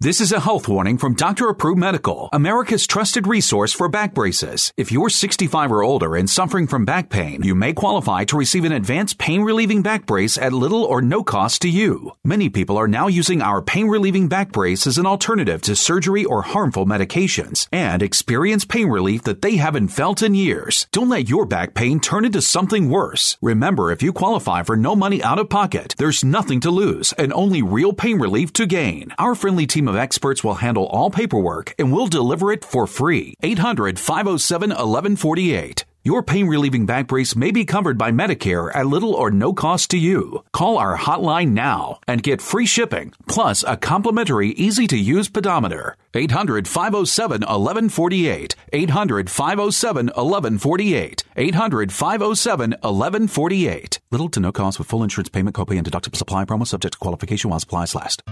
This is a health warning from Dr. Approved Medical, America's trusted resource for back braces. If you're 65 or older and suffering from back pain, you may qualify to receive an advanced pain-relieving back brace at little or no cost to you. Many people are now using our pain-relieving back brace as an alternative to surgery or harmful medications and experience pain relief that they haven't felt in years. Don't let your back pain turn into something worse. Remember, if you qualify for no money out of pocket, there's nothing to lose and only real pain relief to gain. Our friendly team of experts will handle all paperwork and will deliver it for free. 800-507-1148. Your pain-relieving back brace may be covered by Medicare at little or no cost to you. Call our hotline now and get free shipping, plus a complimentary, easy-to-use pedometer. 800-507-1148. 800-507-1148. 800-507-1148. Little to no cost with full insurance payment, copay, and deductible supply promo subject to qualification while supplies last.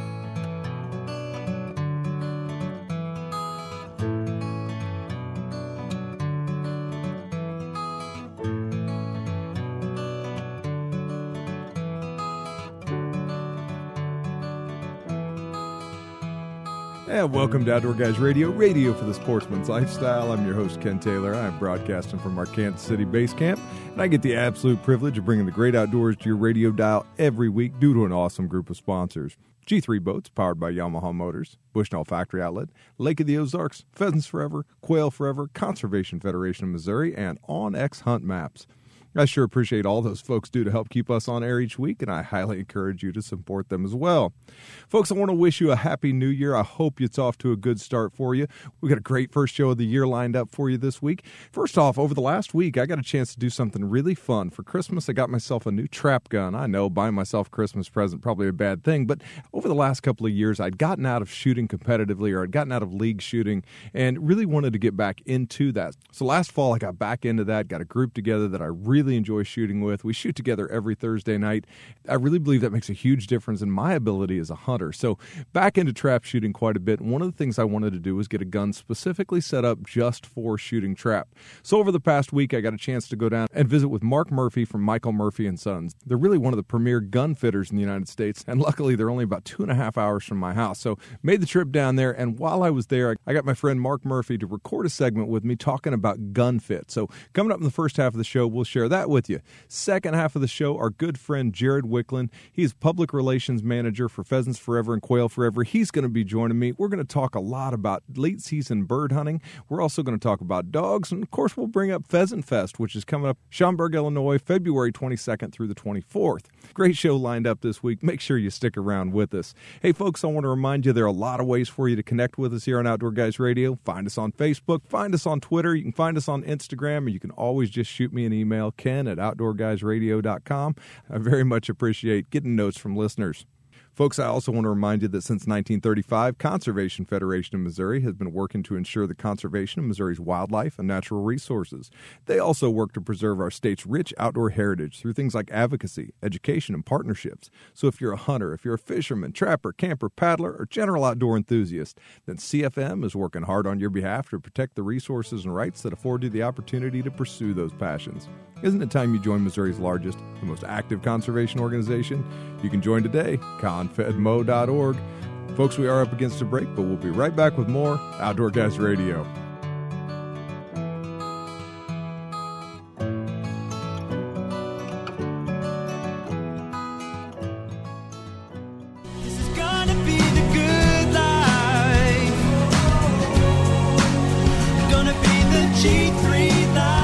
And welcome to Outdoor Guys Radio, radio for the sportsman's lifestyle. I'm your host, Ken Taylor. I'm broadcasting from our Kansas City base camp, and I get the absolute privilege of bringing the great outdoors to your radio dial every week due to an awesome group of sponsors. G3 Boats, powered by Yamaha Motors, Bushnell Factory Outlet, Lake of the Ozarks, Pheasants Forever, Quail Forever, Conservation Federation of Missouri, and OnX Hunt Maps. I sure appreciate all those folks do to help keep us on air each week, and I highly encourage you to support them as well. Folks, I want to wish you a happy new year. I hope it's off to a good start for you. We got a great first show of the year lined up for you this week. First off, over the last week, I got a chance to do something really fun. For Christmas, I got myself a new trap gun. I know, buying myself a Christmas present, probably a bad thing, but over the last couple of years, I'd gotten out of shooting competitively, or I'd gotten out of league shooting, and really wanted to get back into that. So last fall, I got back into that, got a group together that I really enjoy shooting with. We shoot together every Thursday night. I really believe that makes a huge difference in my ability as a hunter. So back into trap shooting quite a bit. And one of the things I wanted to do was get a gun specifically set up just for shooting trap. So over the past week, I got a chance to go down and visit with Mark Murphy from Michael Murphy & Sons. They're really one of the premier gun fitters in the United States. And luckily, they're only about 2.5 hours from my house. So made the trip down there. And while I was there, I got my friend Mark Murphy to record a segment with me talking about gun fit. So coming up in the first half of the show, we'll share that with you. Second half of the show, our good friend Jared Wicklund. He's public relations manager for Pheasants Forever and Quail Forever. He's going to be joining me. We're going to talk a lot about late season bird hunting. We're also going to talk about dogs. And of course, we'll bring up Pheasant Fest, which is coming up Schaumburg, Illinois, February 22nd through the 24th. Great show lined up this week. Make sure you stick around with us. Hey, folks, I want to remind you there are a lot of ways for you to connect with us here on Outdoor Guys Radio. Find us on Facebook. Find us on Twitter. You can find us on Instagram. Or you can always just shoot me an email, ken@outdoorguysradio.com. I very much appreciate getting notes from listeners. Folks, I also want to remind you that since 1935, Conservation Federation of Missouri has been working to ensure the conservation of Missouri's wildlife and natural resources. They also work to preserve our state's rich outdoor heritage through things like advocacy, education, and partnerships. So if you're a hunter, if you're a fisherman, trapper, camper, paddler, or general outdoor enthusiast, then CFM is working hard on your behalf to protect the resources and rights that afford you the opportunity to pursue those passions. Isn't it time you join Missouri's largest and most active conservation organization? You can join today, confedmo.org. Folks, we are up against a break, but we'll be right back with more Outdoor Guys Radio. This is gonna be the good life. Gonna be the G3 life.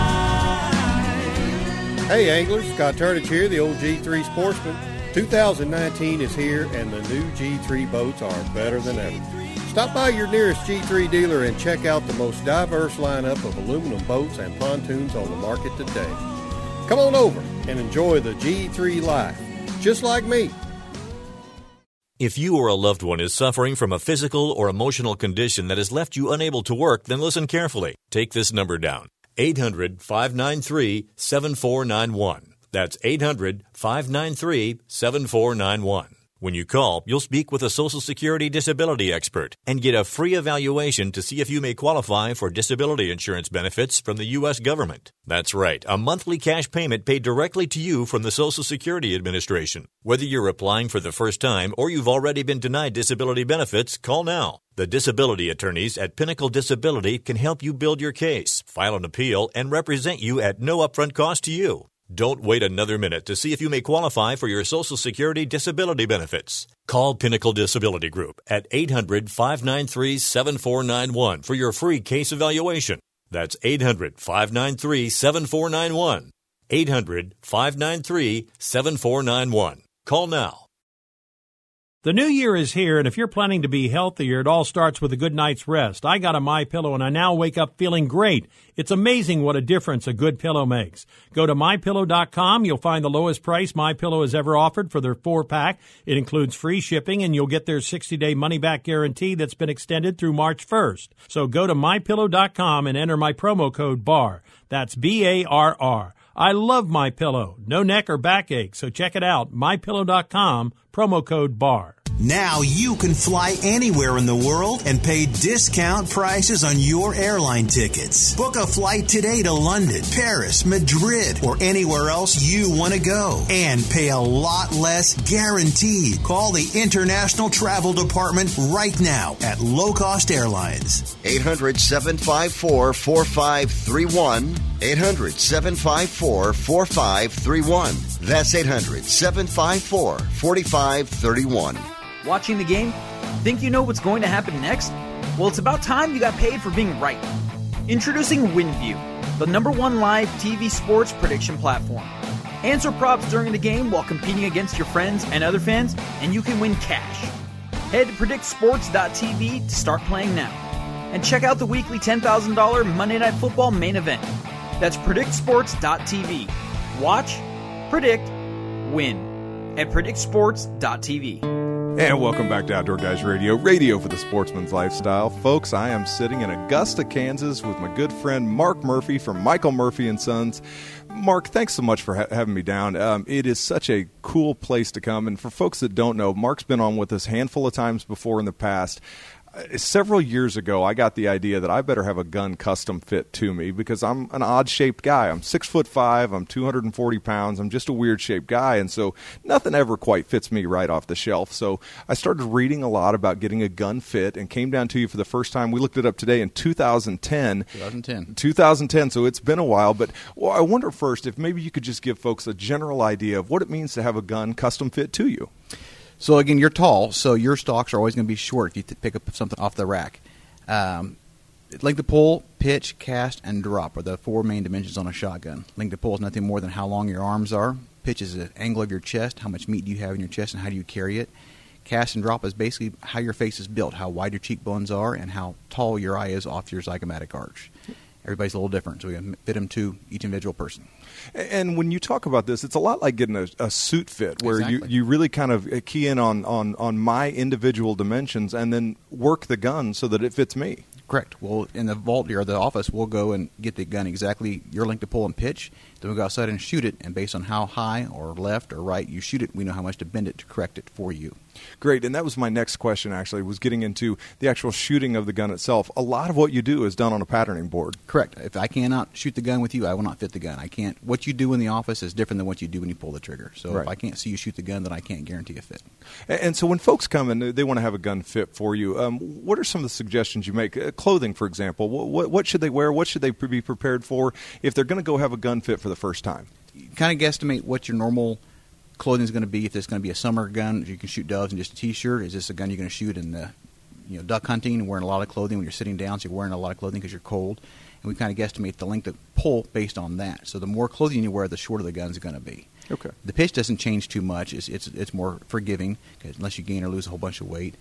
Hey anglers, Scott Turnage here, the old G3 sportsman. 2019 is here and the new G3 boats are better than ever. Stop by your nearest G3 dealer and check out the most diverse lineup of aluminum boats and pontoons on the market today. Come on over and enjoy the G3 life, just like me. If you or a loved one is suffering from a physical or emotional condition that has left you unable to work, then listen carefully. Take this number down. 800-593-7491. That's 800-593-7491. When you call, you'll speak with a Social Security disability expert and get a free evaluation to see if you may qualify for disability insurance benefits from the U.S. government. That's right, a monthly cash payment paid directly to you from the Social Security Administration. Whether you're applying for the first time or you've already been denied disability benefits, call now. The disability attorneys at Pinnacle Disability can help you build your case, file an appeal, and represent you at no upfront cost to you. Don't wait another minute to see if you may qualify for your Social Security disability benefits. Call Pinnacle Disability Group at 800-593-7491 for your free case evaluation. That's 800-593-7491. 800-593-7491. Call now. The new year is here, and if you're planning to be healthier, it all starts with a good night's rest. I got a MyPillow, and I now wake up feeling great. It's amazing what a difference a good pillow makes. Go to MyPillow.com. You'll find the lowest price MyPillow has ever offered for their 4-pack. It includes free shipping, and you'll get their 60-day money-back guarantee that's been extended through March 1st. So go to MyPillow.com and enter my promo code BARR. That's BARR. I love MyPillow. No neck or backache, so check it out. MyPillow.com, promo code BARR. Now you can fly anywhere in the world and pay discount prices on your airline tickets. Book a flight today to London, Paris, Madrid, or anywhere else you want to go. And pay a lot less guaranteed. Call the International Travel Department right now at Low Cost Airlines. 800-754-4531. 800-754-4531. That's 800-754-4531. Watching the game? Think you know what's going to happen next? Well, it's about time you got paid for being right. Introducing WinView, the #1 live TV sports prediction platform. Answer props during the game while competing against your friends and other fans, and you can win cash. Head to PredictSports.tv to start playing now. And check out the weekly $10,000 Monday Night Football main event. That's PredictSports.tv. Watch, predict, win at PredictSports.tv. And welcome back to Outdoor Guys Radio, radio for the sportsman's lifestyle. Folks, I am sitting in Augusta, Kansas with my good friend Mark Murphy from Michael Murphy & Sons. Mark, thanks so much for having me down. It is such a cool place to come. And for folks that don't know, Mark's been on with us a handful of times before in the past. Several years ago, I got the idea that I better have a gun custom fit to me because I'm an odd-shaped guy. I'm 6'5", I'm 240 pounds, I'm just a weird-shaped guy, and so nothing ever quite fits me right off the shelf. So I started reading a lot about getting a gun fit and came down to you for the first time. We looked it up today in 2010. 2010, so it's been a while. But I wonder first if maybe you could just give folks a general idea of what it means to have a gun custom fit to you. So, again, you're tall, so your stocks are always going to be short if you pick up something off the rack. Length of pull, pitch, cast, and drop are the 4 main dimensions on a shotgun. Length of pull is nothing more than how long your arms are. Pitch is the angle of your chest, how much meat do you have in your chest, and how do you carry it. Cast and drop is basically how your face is built, how wide your cheekbones are, and how tall your eye is off your zygomatic arch. Everybody's a little different, so we can fit them to each individual person. And when you talk about this, it's a lot like getting a suit fit where you really kind of key in on my individual dimensions and then work the gun so that it fits me. Correct. Well, in the vault or the office, we'll go and get the gun exactly your length to pull and pitch. Then we'll go outside and shoot it, and based on how high or left or right you shoot it, we know how much to bend it to correct it for you. Great, and that was my next question, actually, was getting into the actual shooting of the gun itself. A lot of what you do is done on a patterning board. Correct. If I cannot shoot the gun with you, I will not fit the gun. I can't. What you do in the office is different than what you do when you pull the trigger. So right. If I can't see you shoot the gun, then I can't guarantee a fit. And so when folks come and they want to have a gun fit for you, what are some of the suggestions you make? Clothing, for example. What should they wear? What should they be prepared for if they're going to go have a gun fit for the first time? You kind of guesstimate what your normal clothing is going to be. If it's going to be a summer gun, you can shoot doves in just a T-shirt. Is this a gun you're going to shoot in duck hunting and wearing a lot of clothing when you're sitting down, so you're wearing a lot of clothing because you're cold? And we kind of guesstimate the length of pull based on that. So the more clothing you wear, the shorter the gun's going to be. Okay. The pitch doesn't change too much. It's more forgiving unless you gain or lose a whole bunch of weight.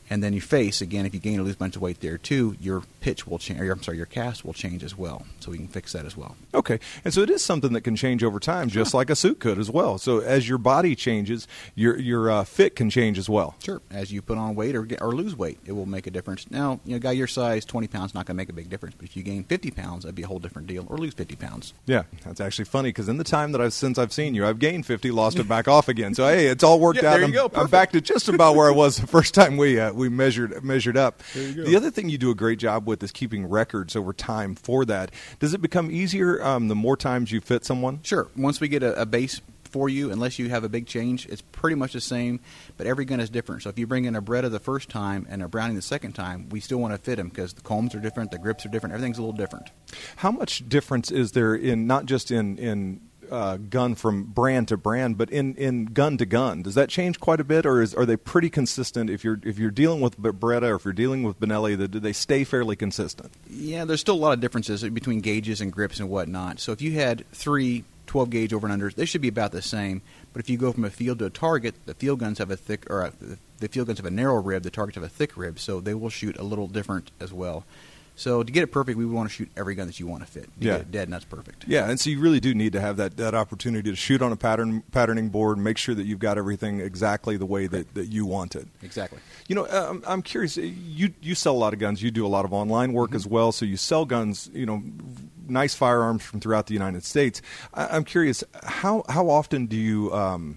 And then you face, again, if you gain or lose a bunch of weight there too, your pitch will change, your cast will change as well. So we can fix that as well. Okay. And so it is something that can change over time, just like a suit could as well. So as your body changes, your fit can change as well. Sure. As you put on weight or lose weight, it will make a difference. Now, a guy your size, 20 pounds, not going to make a big difference. But if you gain 50 pounds, that'd be a whole different deal, or lose 50 pounds. Yeah. That's actually funny, because in the time that since I've seen you, I've gained 50, lost it back off again. So, hey, it's all worked out. There you go. I'm back to just about where I was the first time we measured up. There you go. The other thing you do a great job with is keeping records over time for that. Does it become easier the more times you fit someone? Sure. Once we get a base for you, unless you have a big change, it's pretty much the same, but every gun is different. So if you bring in a Beretta the first time and a Browning the second time, we still want to fit them because the combs are different, the grips are different, everything's a little different. How much difference is there in not just in gun from brand to brand, but in gun to gun? Does that change quite a bit, or are they pretty consistent? If you're dealing with Beretta or if you're dealing with Benelli, do they stay fairly consistent? Yeah, there's still a lot of differences between gauges and grips and whatnot. So if you had 3 12 gauge over and unders, they should be about the same. But if you go from a field to a target, the field guns have the field guns have a narrow rib, the targets have a thick rib, so they will shoot a little different as well. So to get it perfect, we would want to shoot every gun that you want to fit. To get it dead, and that's perfect. Yeah, and so you really do need to have that opportunity to shoot on a patterning board and make sure that you've got everything exactly the way that you want it. Exactly. I'm curious, you sell a lot of guns. You do a lot of online work as well, so you sell guns, nice firearms from throughout the United States. I'm curious, how often do you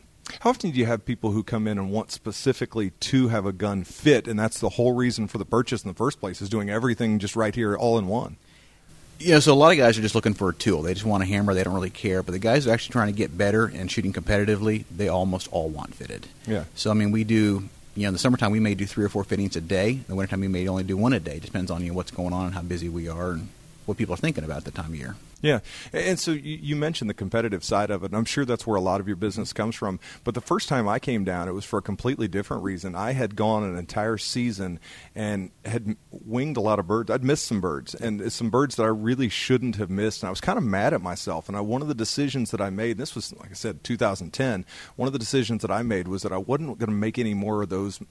have people who come in and want specifically to have a gun fit, and that's the whole reason for the purchase in the first place, is doing everything just right here all in one? So a lot of guys are just looking for a tool. They just want a hammer. They don't really care. But the guys who are actually trying to get better and shooting competitively, they almost all want fitted. Yeah. So, we do, in the summertime we may do 3 or 4 fittings a day. In the wintertime we may only do 1 a day. It depends on what's going on and how busy we are and what people are thinking about at the time of year. Yeah, and so you mentioned the competitive side of it, and I'm sure that's where a lot of your business comes from. But the first time I came down, it was for a completely different reason. I had gone an entire season and had winged a lot of birds. I'd missed some birds, and some birds that I really shouldn't have missed, and I was kind of mad at myself. And one of the decisions that I made, and this was, like I said, 2010, one of the decisions that I made was that I wasn't going to make any more of those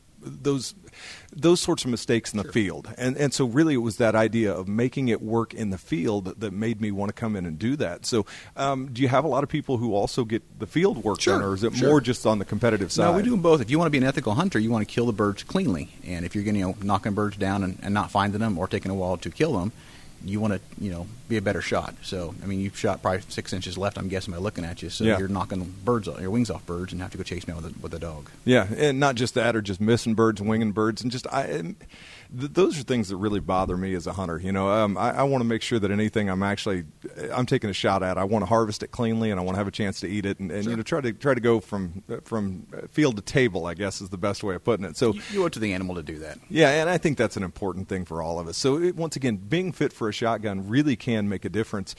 sorts of mistakes in the field. And so really it was that idea of making it work in the field that made me want to come in and do that. So do you have a lot of people who also get the field work done, or is it more just on the competitive side? No, we do both. If you want to be an ethical hunter, you want to kill the birds cleanly. And if you're going to knocking birds down and not finding them or taking a while to kill them, you want to, be a better shot. So, you've shot probably 6 inches left, I'm guessing, by looking at you. So you're knocking your wings off birds and have to go chase me with a dog. Yeah, and not just that, or just missing birds, winging birds, and just those are things that really bother me as a hunter. I want to make sure that anything I'm taking a shot at, I want to harvest it cleanly, and I want to have a chance to eat it, and sure. try to go from field to table, I guess is the best way of putting it. So you owe it to the animal to do that. Yeah, and I think that's an important thing for all of us. So once again, being fit for a shotgun really can make a difference.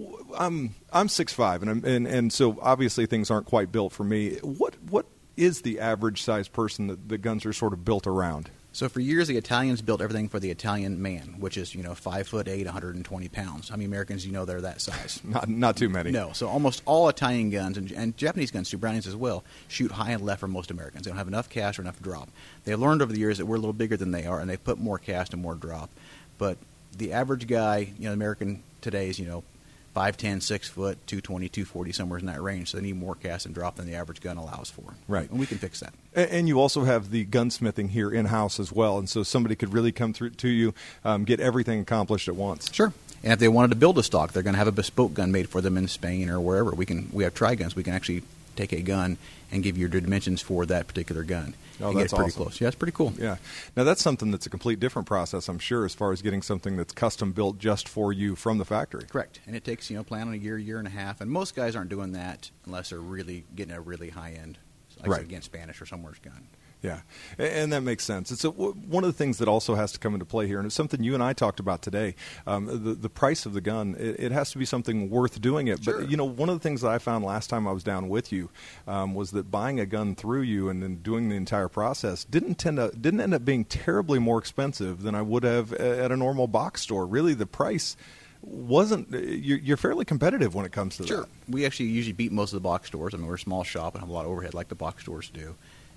I'm 6'5", and so obviously things aren't quite built for me. What is the average size person that the guns are sort of built around? So for years, the Italians built everything for the Italian man, which is 5'8", 120 pounds. How many Americans they're that size? Not too many. No. So almost all Italian guns and Japanese guns too, Brownings as well, shoot high and left for most Americans. They don't have enough cast or enough drop. They learned over the years that we're a little bigger than they are, and they put more cast and more drop. But the average guy, American today is 5'10", 6 foot, 220, 240, somewhere in that range. So they need more cast and drop than the average gun allows for. Right. And we can fix that. And you also have the gunsmithing here in-house as well. And so somebody could really come through to you, get everything accomplished at once. Sure. And if they wanted to build a stock, they're going to have a bespoke gun made for them in Spain or wherever. We have tri-guns. We can actually take a gun and give you your dimensions for that particular gun. Oh, and that's get pretty awesome. close. Yeah, it's pretty cool. Yeah. Now, that's something that's a complete different process, I'm sure, as far as getting something that's custom built just for you from the factory. Correct. And it takes, plan on a year and a half. And most guys aren't doing that unless they're really getting a really high-end, like against Spanish or somewhere's gun. Yeah, and that makes sense. And so one of the things that also has to come into play here, and it's something you and I talked about today, the price of the gun, it has to be something worth doing it. Sure. But, one of the things that I found last time I was down with you was that buying a gun through you and then doing the entire process didn't end up being terribly more expensive than I would have at a normal box store. Really, the price wasn't. You're fairly competitive when it comes to that. Sure. We actually usually beat most of the box stores. We're a small shop and have a lot of overhead like the box stores do.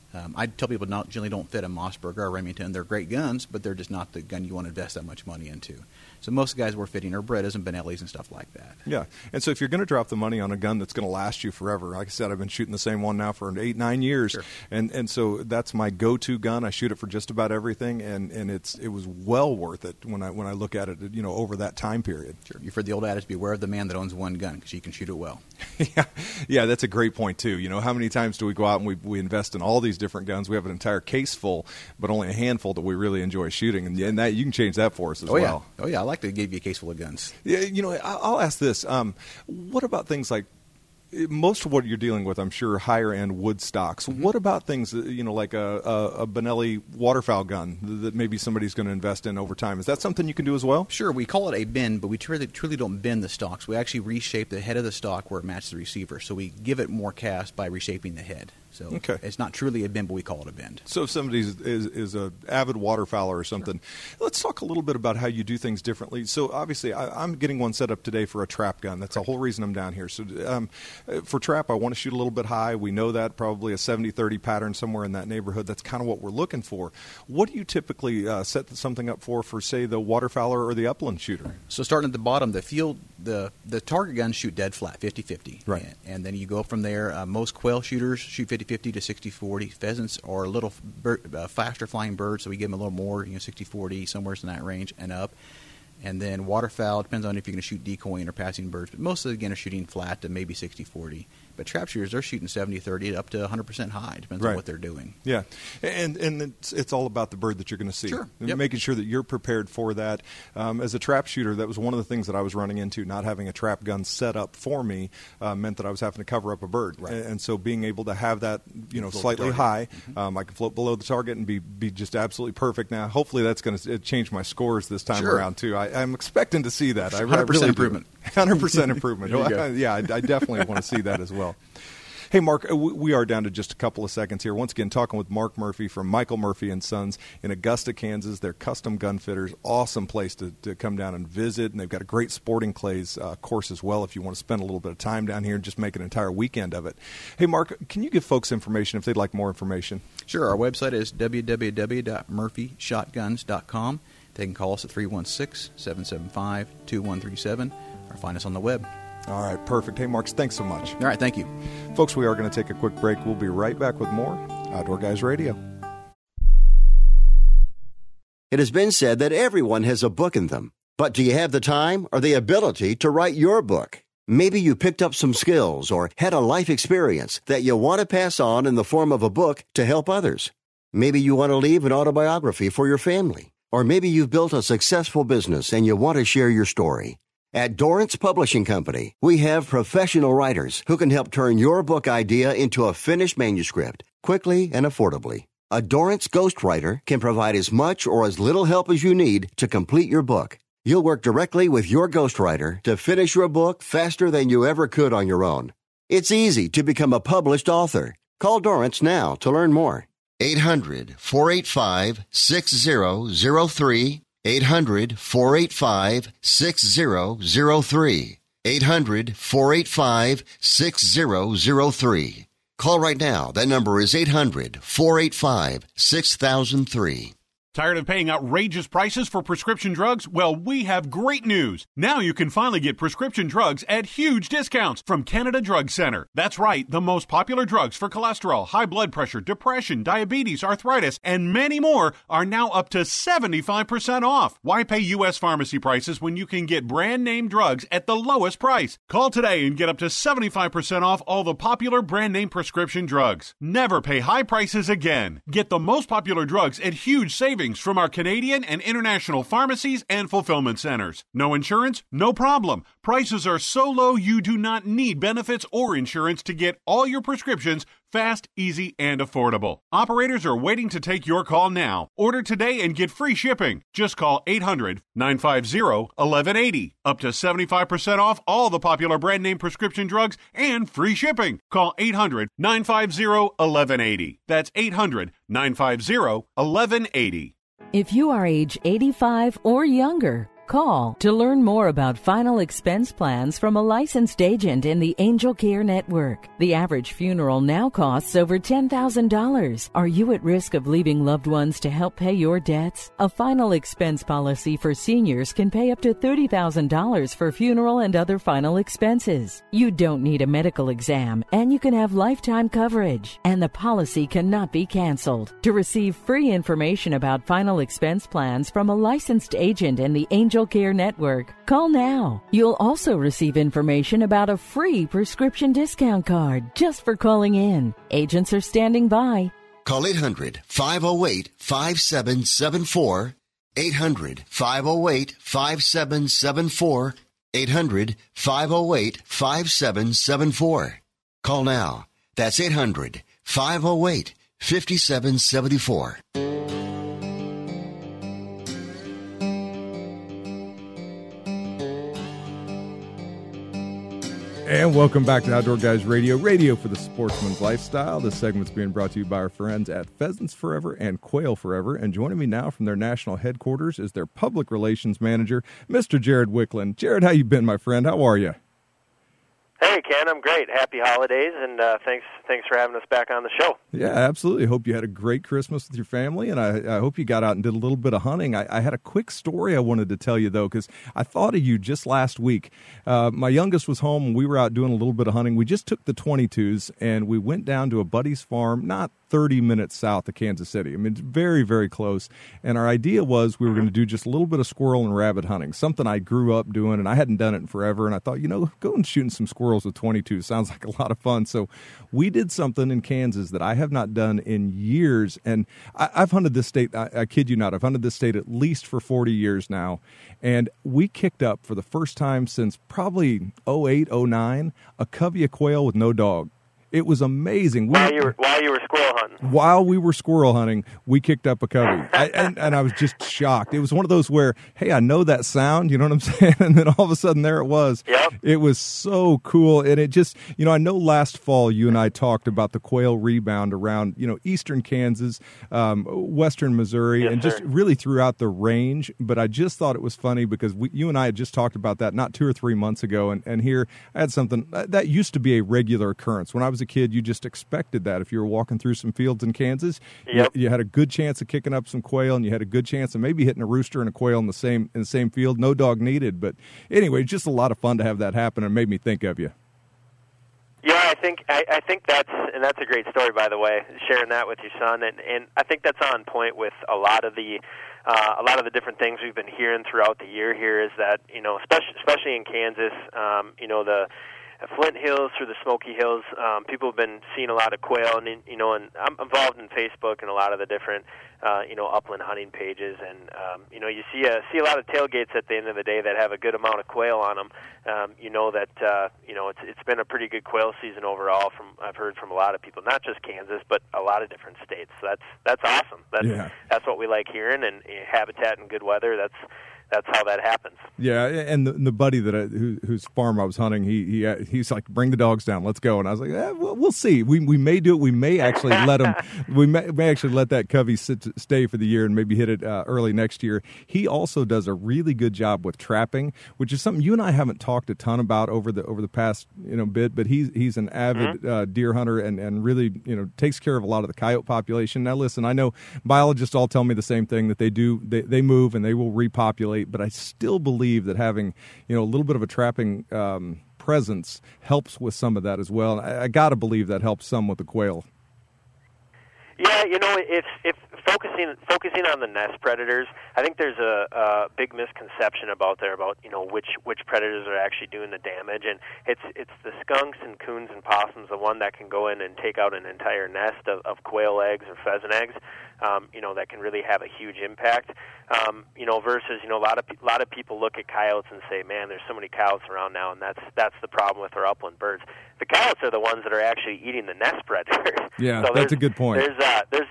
I tell people generally don't fit a Mossberg or a Remington. They're great guns, but they're just not the gun you want to invest that much money into. So most guys we're fitting are Berettas and Benellis and stuff like that. Yeah, and so if you're going to drop the money on a gun that's going to last you forever, like I said, I've been shooting the same one now for 8-9 years, Sure. and so that's my go-to gun. I shoot it for just about everything, and it was well worth it when I look at it, over that time period. Sure. You've heard the old adage, beware of the man that owns one gun, because you can shoot it well. Yeah, that's a great point too. How many times do we go out and we invest in all these different guns? We have an entire case full, but only a handful that we really enjoy shooting, and that you can change that for us as well. Oh yeah, I like to give you a case full of guns. Yeah, I'll ask this: what about things like? Most of what you're dealing with, I'm sure, higher-end wood stocks. Mm-hmm. What about things, like a Benelli waterfowl gun that maybe somebody's going to invest in over time? Is that something you can do as well? Sure. We call it a bend, but we truly don't bend the stocks. We actually reshape the head of the stock where it matches the receiver. So we give it more cast by reshaping the head. So It's not truly a bend, but we call it a bend. So if somebody is an avid waterfowler or something, let's talk a little bit about how you do things differently. So obviously, I'm getting one set up today for a trap gun. That's the whole reason I'm down here. So for trap, I want to shoot a little bit high. We know that, probably a 70-30 pattern somewhere in that neighborhood. That's kind of what we're looking for. What do you typically set something up for, say, the waterfowler or the upland shooter? So starting at the bottom, the field, the target guns shoot dead flat, 50-50. Right. And then you go up from there. Most quail shooters shoot 50-50 to 60-40. Pheasants are a little faster flying birds, so we give them a little more, 60-40, somewhere in that range and up. And then waterfowl, depends on if you're going to shoot decoying or passing birds. But most of them, again, are shooting flat to maybe 60-40. But trap shooters, they're shooting 70-30 up to 100% high. Depends on what they're doing. Yeah. And it's all about the bird that you're going to see. Sure. Yep. Making sure that you're prepared for that. As a trap shooter, that was one of the things that I was running into. Not having a trap gun set up for me meant that I was having to cover up a bird. Right. And so being able to have that, slightly high, I can float below the target and be just absolutely perfect. Now, hopefully that's going to change my scores this time around, too. I'm expecting to see that. 100% improvement. 100% improvement. Yeah, I definitely want to see that as well. Hey, Mark, we are down to just a couple of seconds here. Once again, talking with Mark Murphy from Michael Murphy & Sons in Augusta, Kansas. They're custom gun fitters. Awesome place to come down and visit. And they've got a great sporting clays course as well if you want to spend a little bit of time down here and just make an entire weekend of it. Hey, Mark, can you give folks information if they'd like more information? Sure. Our website is www.murphyshotguns.com. They can call us at 316-775-2137 or find us on the web. All right, perfect. Hey, Mark, thanks so much. All right, thank you. Folks, we are going to take a quick break. We'll be right back with more Outdoor Guys Radio. It has been said that everyone has a book in them. But do you have the time or the ability to write your book? Maybe you picked up some skills or had a life experience that you want to pass on in the form of a book to help others. Maybe you want to leave an autobiography for your family. Or maybe you've built a successful business and you want to share your story. At Dorrance Publishing Company, we have professional writers who can help turn your book idea into a finished manuscript quickly and affordably. A Dorrance ghostwriter can provide as much or as little help as you need to complete your book. You'll work directly with your ghostwriter to finish your book faster than you ever could on your own. It's easy to become a published author. Call Dorrance now to learn more. 800-485-6003. 800-485-6003. 800-485-6003. Call right now. That number is 800-485-6003. Tired of paying outrageous prices for prescription drugs? Well, we have great news. Now you can finally get prescription drugs at huge discounts from Canada Drug Center. That's right, the most popular drugs for cholesterol, high blood pressure, depression, diabetes, arthritis, and many more are now up to 75% off. Why pay U.S. pharmacy prices when you can get brand name drugs at the lowest price? Call today and get up to 75% off all the popular brand name prescription drugs. Never pay high prices again. Get the most popular drugs at huge savings from our Canadian and international pharmacies and fulfillment centers. No insurance? No problem. Prices are so low you do not need benefits or insurance to get all your prescriptions fast, easy, and affordable. Operators are waiting to take your call now. Order today and get free shipping. Just call 800-950-1180. Up to 75% off all the popular brand name prescription drugs and free shipping. Call 800-950-1180. That's 800-950-1180. If you are age 85 or younger, Call to learn more about final expense plans from a licensed agent in the Angel Care Network. The average funeral now costs over $10,000. Are you at risk of leaving loved ones to help pay your debts? A final expense policy for seniors can pay up to $30,000 for funeral and other final expenses. You don't need a medical exam, and you can have lifetime coverage, and the policy cannot be canceled. To receive free information about final expense plans from a licensed agent in the Angel Care Network, call now. You'll also receive information about a free prescription discount card just for calling in. Agents are standing by. Call 800-508-5774. 800-508-5774. 800-508-5774. Call now. That's 800-508-5774. And welcome back to Outdoor Guys Radio, radio for the sportsman's lifestyle. This segment's being brought to you by our friends at Pheasants Forever and Quail Forever. And joining me now from their national headquarters is their public relations manager, Mr. Jared Wicklund. Jared, how you been, my friend? How are you? Hey, Ken, I'm great. Happy holidays, and thanks for having us back on the show. Yeah, absolutely. Hope you had a great Christmas with your family, and I hope you got out and did a little bit of hunting. I had a quick story I wanted to tell you, though, because I thought of you just last week. My youngest was home, and we were out doing a little bit of hunting. We just took the 22s, and we went down to a buddy's farm, not 30 minutes south of Kansas City. I mean, it's very, very close. And our idea was we were going to do just a little bit of squirrel and rabbit hunting, something I grew up doing, and I hadn't done it in forever. And I thought, go and shooting some squirrels with 22. Sounds like a lot of fun. So we did something in Kansas that I have not done in years. And I've hunted this state, I kid you not, I've hunted this state at least for 40 years now. And we kicked up for the first time since probably 08, 09, a covey of quail with no dog. It was amazing. While you were squirrel hunting. While we were squirrel hunting, we kicked up a covey. And I was just shocked. It was one of those where, hey, I know that sound, you know what I'm saying? And then all of a sudden there it was. Yep. It was so cool. And it just, I know last fall you and I talked about the quail rebound around, eastern Kansas, western Missouri, yes, and just really throughout the range. But I just thought it was funny because you and I had just talked about that not 2 or 3 months ago. And here I had something that used to be a regular occurrence. When I was a kid, you just expected that. If you were walking through some fields in Kansas, yep. you had a good chance of kicking up some quail, and you had a good chance of maybe hitting a rooster and a quail in the same field. No dog needed. But anyway, just a lot of fun to have that happen, and it made me think of you. Yeah, I think that's a great story, by the way, sharing that with your son, and I think that's on point with a lot of the different things we've been hearing throughout the year here. Is that especially in Kansas, the Flint Hills through the Smoky Hills, people have been seeing a lot of quail, and and I'm involved in Facebook and a lot of the different upland hunting pages, and you see a lot of tailgates at the end of the day that have a good amount of quail on them. It's been a pretty good quail season overall. I've heard from a lot of people, not just Kansas, but a lot of different states. So that's awesome. That's what we like hearing, and habitat and good weather. That's how that happens. Yeah, and the buddy whose farm I was hunting, he's like, bring the dogs down, let's go. And I was like, we'll see. We may do it. We may actually let him. We may actually let that covey stay for the year and maybe hit it early next year. He also does a really good job with trapping, which is something you and I haven't talked a ton about over the past bit. But he's an avid deer hunter and really takes care of a lot of the coyote population. Now listen, I know biologists all tell me the same thing, that they move and they will repopulate. But I still believe that having, a little bit of a trapping presence helps with some of that as well. I got to believe that helps some with the quail. Yeah, if focusing on the nest predators, I think there's a big misconception about which predators are actually doing the damage, and it's the skunks and coons and possums, the one that can go in and take out an entire nest of quail eggs or pheasant eggs, that can really have a huge impact. Versus a lot of people look at coyotes and say, man, there's so many coyotes around now, and that's the problem with our upland birds. The coyotes are the ones that are actually eating the nest predators. Yeah, so that's a good point.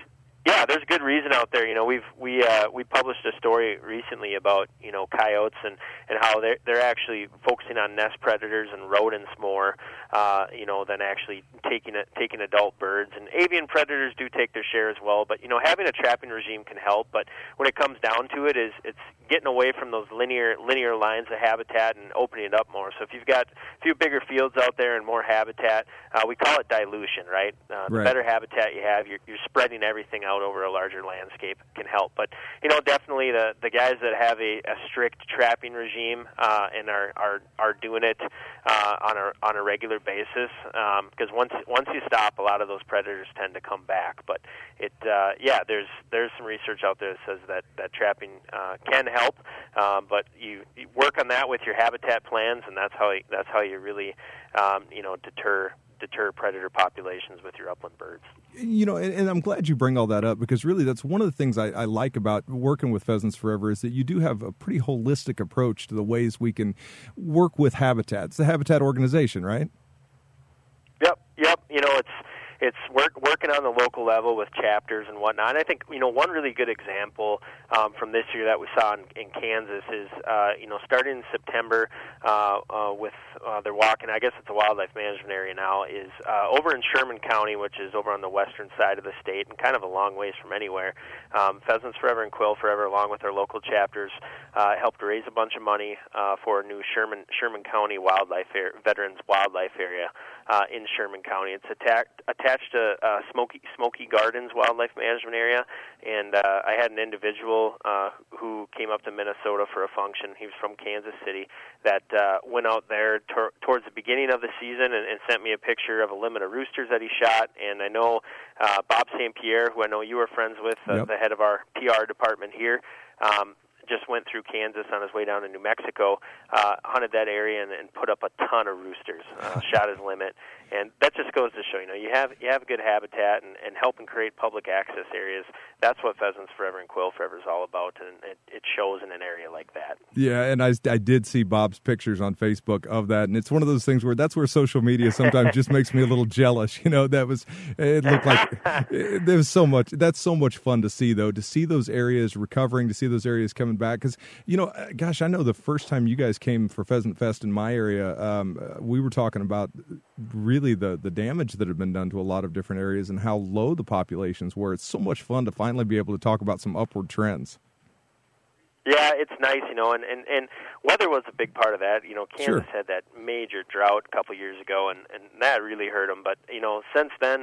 Yeah, there's good reason out there. We published a story recently about coyotes and how they're actually focusing on nest predators and rodents more, than actually taking adult birds. And avian predators do take their share as well. But having a trapping regime can help. But when it comes down to it, it's getting away from those linear lines of habitat and opening it up more. So if you've got a few bigger fields out there and more habitat, we call it dilution, right? The better habitat you have, you're spreading everything out over a larger landscape can help. But definitely the guys that have a strict trapping regime and are doing it on a regular basis, because once you stop, a lot of those predators tend to come back. But there's some research out there that says that trapping can help, but you work on that with your habitat plans, and that's how you really deter predator populations with your upland birds. And I'm glad you bring all that up, because really that's one of the things I like about working with Pheasants Forever is that you do have a pretty holistic approach to the ways we can work with habitats. The Habitat organization, right? Yep. It's working on the local level with chapters and whatnot. And I think one really good example from this year that we saw in Kansas is starting in September with they're walking. I guess it's a wildlife management area now. Is over in Sherman County, which is over on the western side of the state and kind of a long ways from anywhere. Pheasants Forever and Quail Forever, along with our local chapters, helped raise a bunch of money for a new Sherman County Veterans Wildlife Area in Sherman County. It's attached to Smoky Gardens Wildlife Management Area, and I had an individual who came up to Minnesota for a function. He was from Kansas City that went out there towards the beginning of the season and sent me a picture of a limit of roosters that he shot. And I know Bob St. Pierre, who I know you were friends with, the head of our PR department here, just went through Kansas on his way down to New Mexico, hunted that area and put up a ton of roosters, shot his limit. And that just goes to show, you have good habitat and helping create public access areas. That's what Pheasants Forever and Quail Forever is all about, and it shows in an area like that. Yeah, and I did see Bob's pictures on Facebook of that, and it's one of those things where that's where social media sometimes just makes me a little jealous. It looked like there was so much. That's so much fun to see, though, to see those areas recovering, to see those areas coming back. Because, gosh, I know the first time you guys came for Pheasant Fest in my area, we were talking about really the damage that had been done to a lot of different areas and how low the populations were. It's so much fun to finally be able to talk about some upward trends. Yeah, it's nice, and weather was a big part of that. Kansas had that major drought a couple years ago, and that really hurt them. But, since then,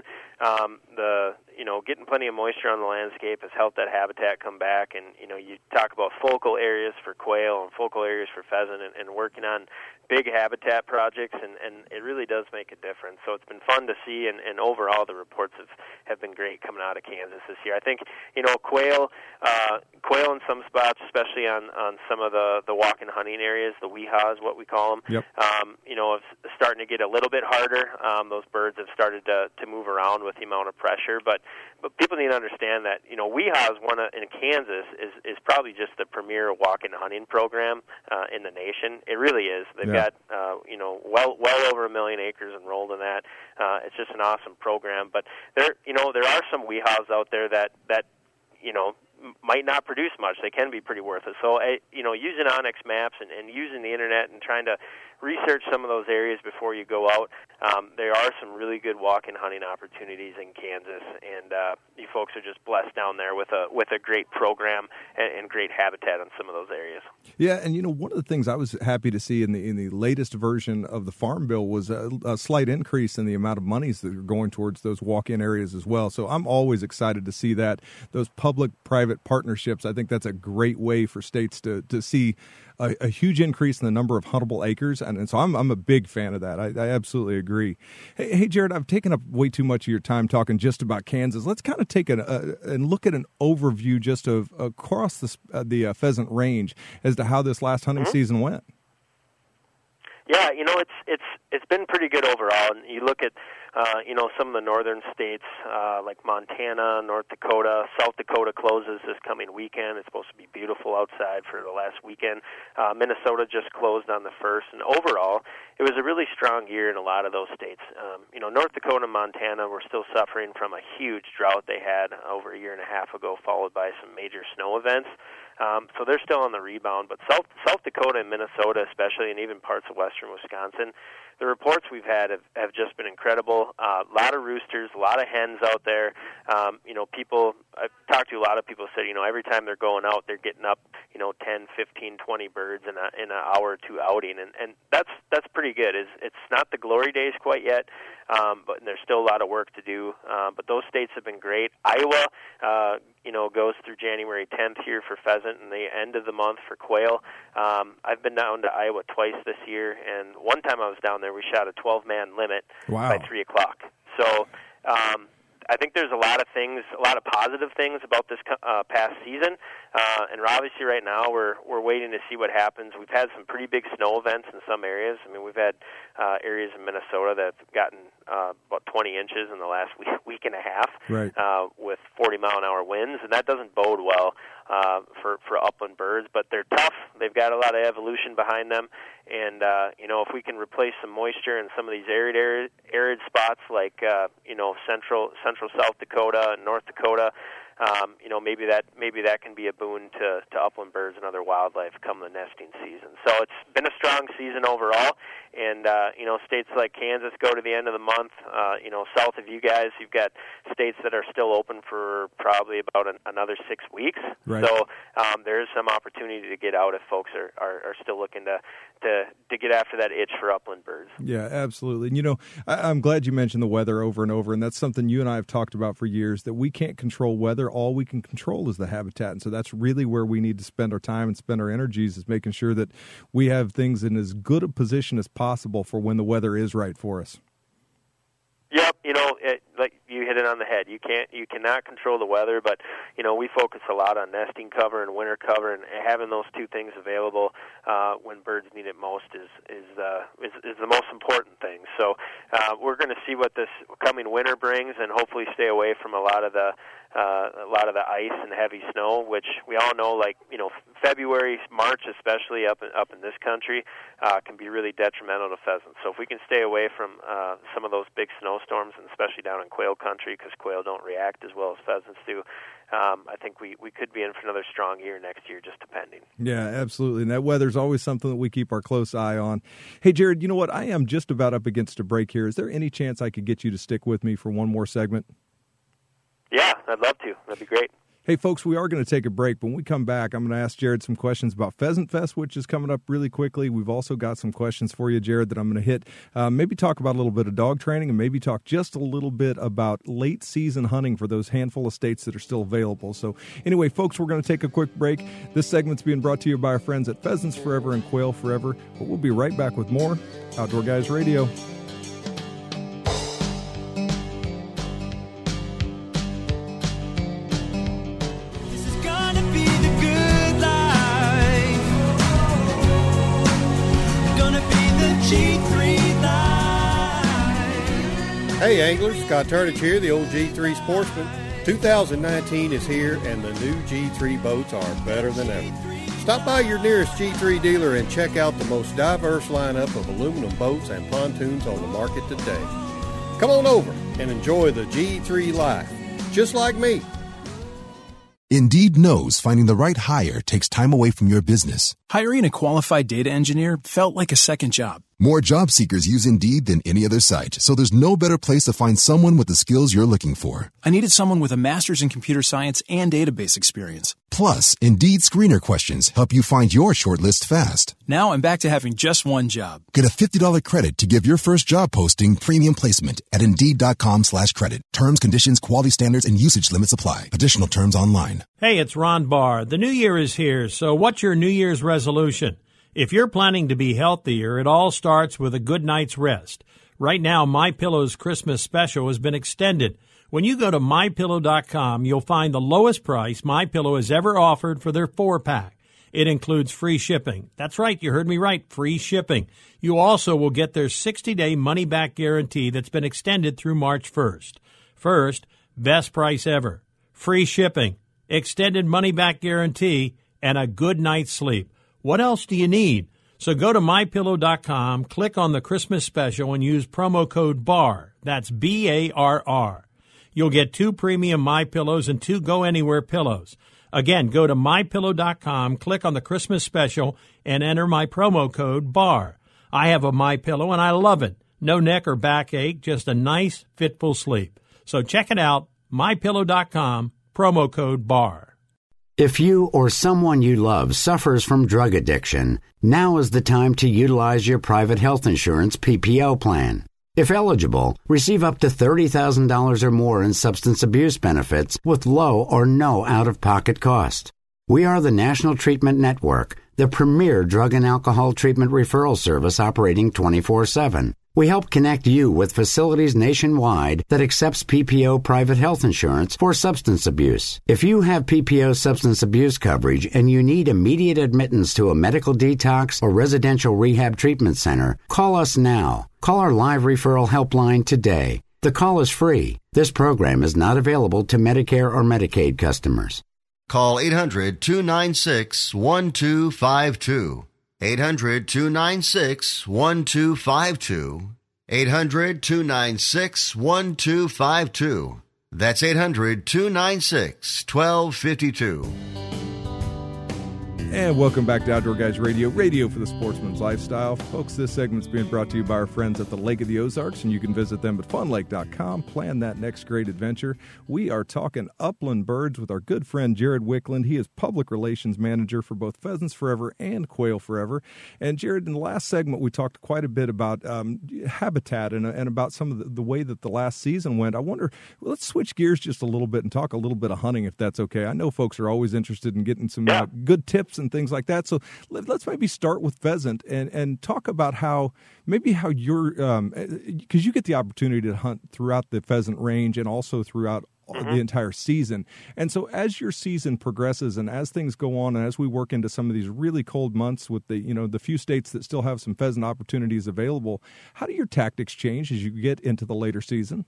getting plenty of moisture on the landscape has helped that habitat come back. And, you talk about focal areas for quail and focal areas for pheasant and working on big habitat projects, and it really does make a difference. So it's been fun to see, and overall the reports have been great coming out of Kansas this year. I think, quail in some spots, especially on some of the walk-and hunting areas, the weehaws, what we call them, yep. It's starting to get a little bit harder. Those birds have started to move around with the amount of pressure, but people need to understand that, weehaws in Kansas is probably just the premier walk-and hunting program in the nation. It really is. They've got well over 1 million acres enrolled in that. It's just an awesome program. But there are some weehaws out there that might not produce much. They can be pretty worthless. So using Onyx maps and using the internet and trying to research some of those areas before you go out. There are some really good walk-in hunting opportunities in Kansas, and you folks are just blessed down there with a great program and great habitat on some of those areas. Yeah, and one of the things I was happy to see in the latest version of the Farm Bill was a slight increase in the amount of monies that are going towards those walk-in areas as well. So I'm always excited to see that. Those public-private partnerships, I think that's a great way for states to see a huge increase in the number of huntable acres, and so I'm a big fan of that. I absolutely agree. Hey, Jared, I've taken up way too much of your time talking just about Kansas. Let's kind of take and look at an overview just of across the pheasant range as to how this last hunting season went. Yeah, it's been pretty good overall. And you look at some of the northern states like Montana, North Dakota, South Dakota closes this coming weekend. It's supposed to be beautiful outside for the last weekend. Minnesota just closed on the 1st, and overall, it was a really strong year in a lot of those states. North Dakota and Montana were still suffering from a huge drought they had over a year and a half ago, followed by some major snow events. So they're still on the rebound. But South Dakota and Minnesota especially, and even parts of western Wisconsin, the reports we've had have just been incredible. A lot of roosters, a lot of hens out there. I've talked to a lot of people who said, every time they're going out, they're getting up, 10, 15, 20 birds in an hour or two outing. And that's pretty good. It's not the glory days quite yet, but there's still a lot of work to do. But those states have been great. Iowa, goes through January 10th here for pheasant and the end of the month for quail. I've been down to Iowa twice this year, and one time I was down there, we shot a 12-man limit by 3 o'clock. So I think there's a lot of positive things about this past season, and obviously right now we're waiting to see what happens. We've had some pretty big snow events in some areas. I mean, we've had areas in Minnesota that have gotten about 20 inches in the last week and a half, right, with 40-mile-an-hour winds, and that doesn't bode well for upland birds. But they're tough. They've got a lot of evolution behind them, and if we can replace some moisture in some of these arid spots like central South Dakota and North Dakota, maybe that can be a boon to upland birds and other wildlife come the nesting season. So it's been a strong season overall, and states like Kansas go to the end of the month. South of you guys, you've got states that are still open for probably about another 6 weeks. Right. So there is some opportunity to get out if folks are still looking to get after that itch for upland birds. Yeah, absolutely. And, I'm glad you mentioned the weather over and over, and that's something you and I have talked about for years, that we can't control weather. All we can control is the habitat, and so that's really where we need to spend our time and spend our energies, is making sure that we have things in as good a position as possible for when the weather is right for us. Yep, like you hit it on the head. You cannot control the weather, but we focus a lot on nesting cover and winter cover, and having those two things available when birds need it most is the most important thing. So we're going to see what this coming winter brings, and hopefully stay away from a lot of the ice and heavy snow, which we all know, February, March especially up in this country, can be really detrimental to pheasants. So if we can stay away from some of those big snowstorms, and especially down in quail country, because quail don't react as well as pheasants do, I think we could be in for another strong year next year, just depending. Yeah, absolutely. And that weather's always something that we keep our close eye on. Hey, Jared, you know what? I am just about up against a break here. Is there any chance I could get you to stick with me for one more segment? Yeah, I'd love to. That'd be great. Hey, folks, we are going to take a break, but when we come back, I'm going to ask Jared some questions about Pheasant Fest, which is coming up really quickly. We've also got some questions for you, Jared, that I'm going to hit. Maybe talk about a little bit of dog training, and maybe talk just a little bit about late-season hunting for those handful of states that are still available. So anyway, folks, we're going to take a quick break. This segment's being brought to you by our friends at Pheasants Forever and Quail Forever, but we'll be right back with more Outdoor Guys Radio. Hey anglers, Scott Turnage here, the old G3 Sportsman. 2019 is here, and the new G3 boats are better than ever. Stop by your nearest G3 dealer and check out the most diverse lineup of aluminum boats and pontoons on the market today. Come on over and enjoy the G3 life, just like me. Indeed knows finding the right hire takes time away from your business. Hiring a qualified data engineer felt like a second job. More job seekers use Indeed than any other site, so there's no better place to find someone with the skills you're looking for. I needed someone with a master's in computer science and database experience. Plus, Indeed screener questions help you find your shortlist fast. Now I'm back to having just one job. Get a $50 credit to give your first job posting premium placement at Indeed.com/credit. Terms, conditions, quality standards, and usage limits apply. Additional terms online. Hey, it's Ron Barr. The new year is here, so what's your New Year's resolution? If you're planning to be healthier, it all starts with a good night's rest. Right now, MyPillow's Christmas special has been extended. When you go to MyPillow.com, you'll find the lowest price MyPillow has ever offered for their 4-pack. It includes free shipping. That's right, you heard me right, free shipping. You also will get their 60-day money-back guarantee that's been extended through March 1st. First, best price ever, free shipping, extended money-back guarantee, and a good night's sleep. What else do you need? So go to MyPillow.com, click on the Christmas special, and use promo code BARR. That's BARR. You'll get 2 premium MyPillows and 2 Go Anywhere pillows. Again, go to MyPillow.com, click on the Christmas special, and enter my promo code BARR. I have a MyPillow, and I love it. No neck or backache, just a nice, fitful sleep. So check it out, MyPillow.com, promo code BARR. If you or someone you love suffers from drug addiction, now is the time to utilize your private health insurance PPO plan. If eligible, receive up to $30,000 or more in substance abuse benefits with low or no out-of-pocket cost. We are the National Treatment Network, the premier drug and alcohol treatment referral service operating 24/7. We help connect you with facilities nationwide that accepts PPO private health insurance for substance abuse. If you have PPO substance abuse coverage and you need immediate admittance to a medical detox or residential rehab treatment center, call us now. Call our live referral helpline today. The call is free. This program is not available to Medicare or Medicaid customers. Call 800-296-1252. 800-296-1252. 800-296-1252. That's 800-296-1252. And welcome back to Outdoor Guys Radio, radio for the sportsman's lifestyle. Folks, this segment's being brought to you by our friends at the Lake of the Ozarks, and you can visit them at funlake.com. Plan that next great adventure. We are talking upland birds with our good friend Jared Wickland. He is public relations manager for both Pheasants Forever and Quail Forever. And Jared, in the last segment, we talked quite a bit about habitat and about some of the way that the last season went. I wonder, let's switch gears just a little bit and talk a little bit of hunting, if that's okay. I know folks are always interested in getting some good tips and things like that. So let's maybe start with pheasant and talk about how you're, because you get the opportunity to hunt throughout the pheasant range and also throughout the entire season. And so as your season progresses and as things go on and as we work into some of these really cold months with the few states that still have some pheasant opportunities available, how do your tactics change as you get into the later season?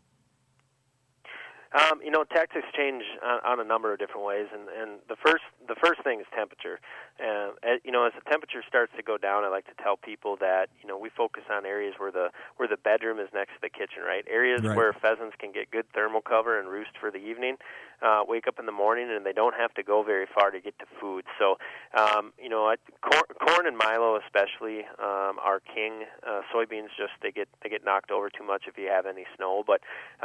Tactics change on a number of different ways, and the first thing is temperature. And as the temperature starts to go down, I like to tell people that we focus on areas where the bedroom is next to the kitchen, right? Areas where pheasants can get good thermal cover and roost for the evening, wake up in the morning, and they don't have to go very far to get to food. So, corn and milo especially are king. Soybeans they get knocked over too much if you have any snow, but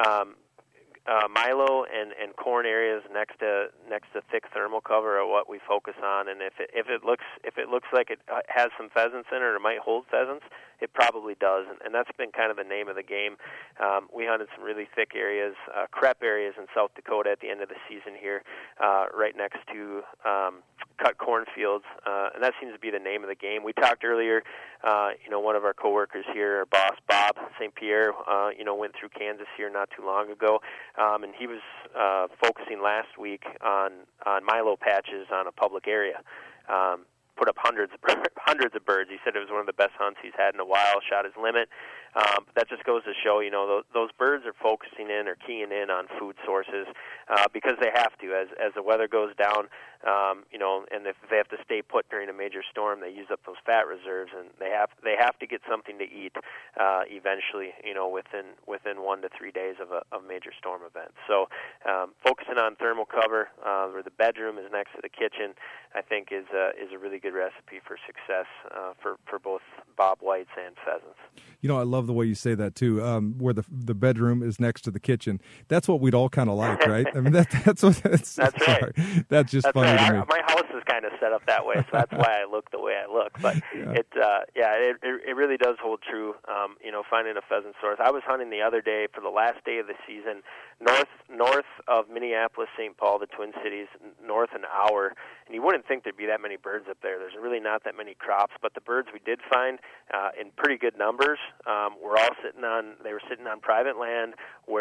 milo and corn areas next to thick thermal cover are what we focus on. And if it looks like it has some pheasants in it or might hold pheasants, it probably does. And that's been kind of the name of the game. We hunted some really thick areas, crepe areas in South Dakota at the end of the season here, right next to cut cornfields, and that seems to be the name of the game. We talked earlier. One of our coworkers here, our boss Bob St. Pierre, went through Kansas here not too long ago. And he was focusing last week on milo patches on a public area. Put up hundreds of birds. He said it was one of the best hunts he's had in a while. Shot his limit. But that just goes to show, those birds are focusing in or keying in on food sources because they have to. As the weather goes down, and if they have to stay put during a major storm, they use up those fat reserves, and they have to get something to eat eventually. Within 1 to 3 days of a major storm event. So focusing on thermal cover, where the bedroom is next to the kitchen, I think is a really good recipe for success for both bobwhites and pheasants. I love the way you say that too. Where the bedroom is next to the kitchen. That's what we'd all kind of like, right? I mean, that's right. That's just funny right. to me. My house is kind of set up that way, so that's why I look the way I look. But it really does hold true. Finding a pheasant source. I was hunting the other day for the last day of the season, north of Minneapolis, St. Paul, the Twin Cities, north an hour, and you wouldn't think there'd be that many birds up there. There's really not that many crops, but the birds we did find in pretty good numbers were all sitting on private land where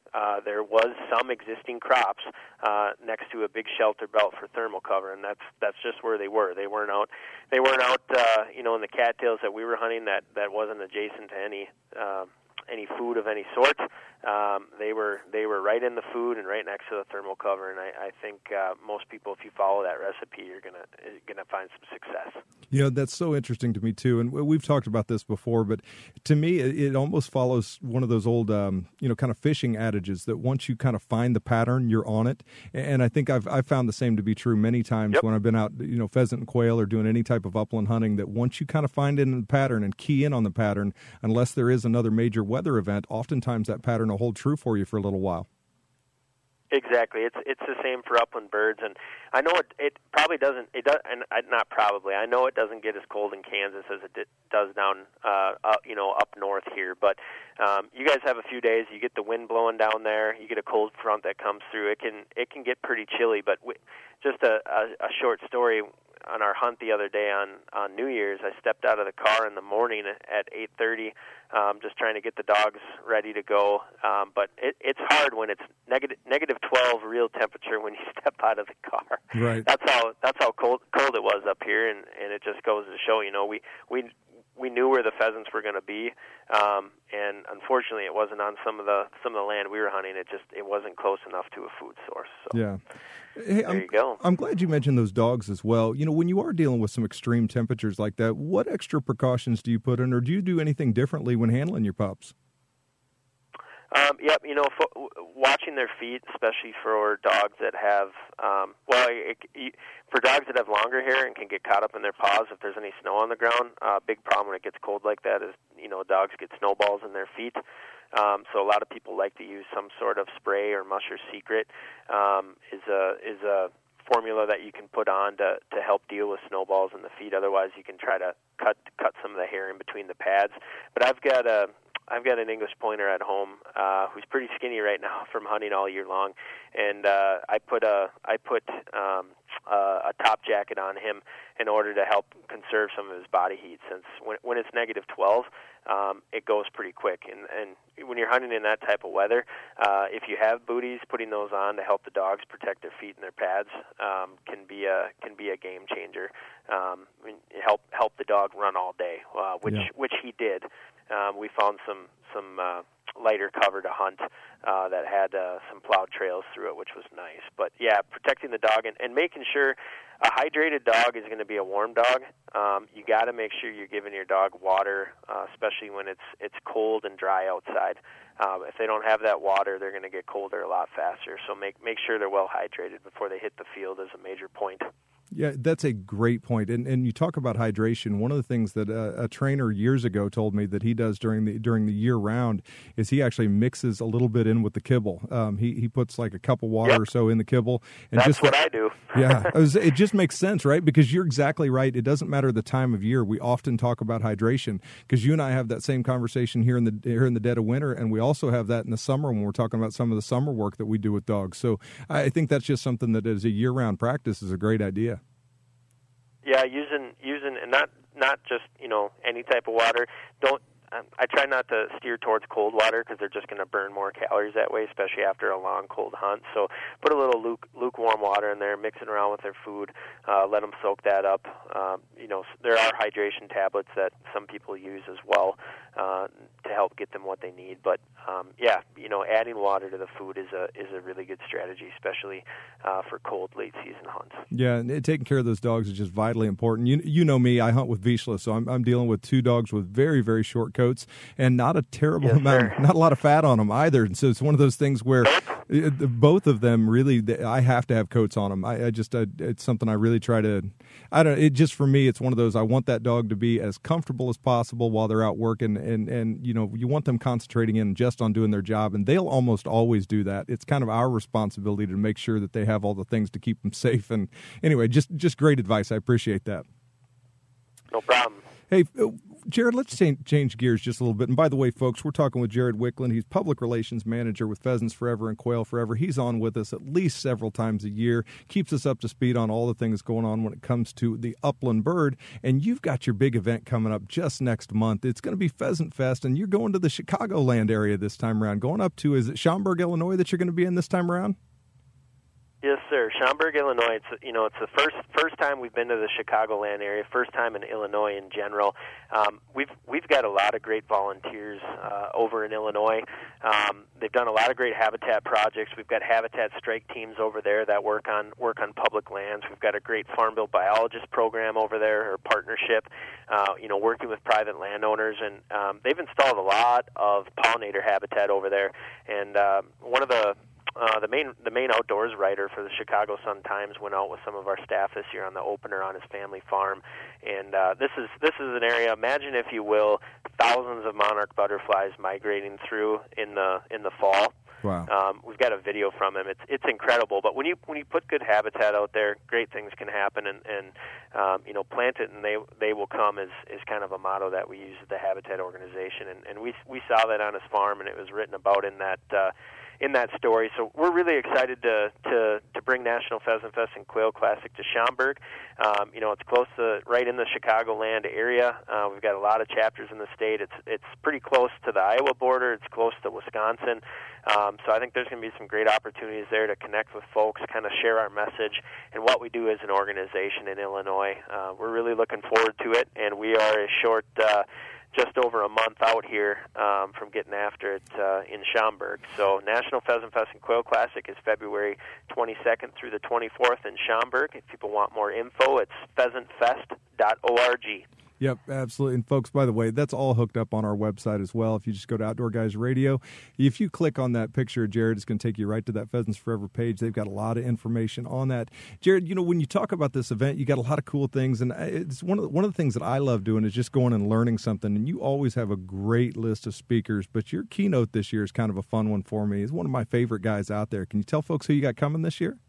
there was some existing crops next to a big shelter belt for thermal cover, and that's just where they were. They weren't out in the cattails that we were hunting. That wasn't adjacent to any food of any sort. They were right in the food and right next to the thermal cover, and I think most people, if you follow that recipe, you're gonna find some success. That's so interesting to me too, and we've talked about this before, but to me, it almost follows one of those old, kind of fishing adages that once you kind of find the pattern, you're on it. And I think I've found the same to be true many times when I've been out, pheasant and quail or doing any type of upland hunting. That once you kind of find it in the pattern and key in on the pattern, unless there is another major weather event, oftentimes that pattern will hold true for you for a little while. Exactly, it's the same for upland birds, and I know it probably doesn't. It does, and not probably. I know it doesn't get as cold in Kansas as it does down, up north here. But you guys have a few days. You get the wind blowing down there. You get a cold front that comes through. It can get pretty chilly. But just a short story. On our hunt the other day on New Year's, I stepped out of the car in the morning at 8:30, just trying to get the dogs ready to go. But it's hard when it's negative 12 real temperature when you step out of the car. Right. That's how cold it was up here, and it just goes to show. We knew where the pheasants were going to be, and unfortunately, it wasn't on some of the land we were hunting. It wasn't close enough to a food source. So. Yeah. Hey, there you go. I'm glad you mentioned those dogs as well. When you are dealing with some extreme temperatures like that, what extra precautions do you put in, or do you do anything differently when handling your pups? Yep. Watching their feet, especially for dogs that have, for dogs that have longer hair and can get caught up in their paws if there's any snow on the ground. Big problem when it gets cold like that is, dogs get snowballs in their feet. So a lot of people like to use some sort of spray, or Musher Secret is a formula that you can put on to help deal with snowballs in the feet. Otherwise, you can try to cut some of the hair in between the pads. But I've got an English pointer at home who's pretty skinny right now from hunting all year long, and I put a top jacket on him in order to help conserve some of his body heat. Since when it's negative 12, it goes pretty quick, and when you're hunting in that type of weather, if you have booties, putting those on to help the dogs protect their feet and their pads can be a game changer. Help the dog run all day, which he did. We found some lighter cover to hunt that had some plowed trails through it, which was nice. But yeah, protecting the dog and making sure a hydrated dog is going to be a warm dog. You got to make sure you're giving your dog water, especially when it's cold and dry outside. If they don't have that water, they're going to get colder a lot faster. So make sure they're well hydrated before they hit the field is a major point. Yeah, that's a great point. And you talk about hydration. One of the things that a trainer years ago told me that he does during the year round is he actually mixes a little bit in with the kibble. He puts like a cup of water or so in the kibble. And that's what I do. Yeah, it just makes sense, right? Because you're exactly right. It doesn't matter the time of year. We often talk about hydration because you and I have that same conversation here in the dead of winter, and we also have that in the summer when we're talking about some of the summer work that we do with dogs. So I think that's just something that as a year-round practice is a great idea. Yeah, using and not just any type of water. I try not to steer towards cold water because they're just going to burn more calories that way, especially after a long cold hunt. So put a little lukewarm water in there, mix it around with their food, let them soak that up. There are hydration tablets that some people use as well to help get them what they need. But adding water to the food is a really good strategy, especially for cold late season hunts. Yeah, and taking care of those dogs is just vitally important. You know me, I hunt with Vizsla, so I'm dealing with two dogs with very, very short coats and not a terrible amount, not a lot of fat on them either. And so it's one of those things where both of them really, I have to have coats on them. It's something I really try to. For me, it's one of those. I want that dog to be as comfortable as possible while they're out working, and you want them concentrating in just on doing their job, and they'll almost always do that. It's kind of our responsibility to make sure that they have all the things to keep them safe. And anyway, just great advice. I appreciate that. No problem. Hey, Jared, let's change gears just a little bit. And by the way, folks, we're talking with Jared Wickland. He's Public Relations Manager with Pheasants Forever and Quail Forever. He's on with us at least several times a year, keeps us up to speed on all the things going on when it comes to the upland bird. And you've got your big event coming up just next month. It's going to be Pheasant Fest, and you're going to the Chicagoland area this time around. Going up to, is it Schaumburg, Illinois, that you're going to be in this time around? Yes, sir. Schaumburg, Illinois. It's the first time we've been to the Chicagoland area. First time in Illinois in general. We've got a lot of great volunteers over in Illinois. They've done a lot of great habitat projects. We've got habitat strike teams over there that work on public lands. We've got a great farm bill biologist program over there, or partnership. Working with private landowners, and they've installed a lot of pollinator habitat over there. And one of the main outdoors writer for the Chicago Sun-Times went out with some of our staff this year on the opener on his family farm, and this is an area. Imagine, if you will, thousands of monarch butterflies migrating through in the fall. Wow. We've got a video from him. It's incredible. But when you put good habitat out there, great things can happen. And plant it and they will come is kind of a motto that we use at the Habitat organization. And we saw that on his farm, and it was written about in that story. So we're really excited to bring National Pheasant Fest and Quail Classic to Schaumburg. It's close to right in the Chicagoland area. We've got a lot of chapters in the state. It's pretty close to the Iowa border. It's close to Wisconsin. So I think there's going to be some great opportunities there to connect with folks, kind of share our message and what we do as an organization in Illinois. We're really looking forward to it, and we are a short just over a month out here from getting after it in Schaumburg. So National Pheasant Fest and Quail Classic is February 22nd through the 24th in Schaumburg. If people want more info, it's pheasantfest.org. Yep, absolutely. And folks, by the way, that's all hooked up on our website as well. If you just go to Outdoor Guys Radio, if you click on that picture of Jared, it's going to take you right to that Pheasants Forever page. They've got a lot of information on that. Jared, when you talk about this event, you got a lot of cool things, and it's one of the things that I love doing is just going and learning something. And you always have a great list of speakers, but your keynote this year is kind of a fun one for me. He's one of my favorite guys out there. Can you tell folks who you got coming this year?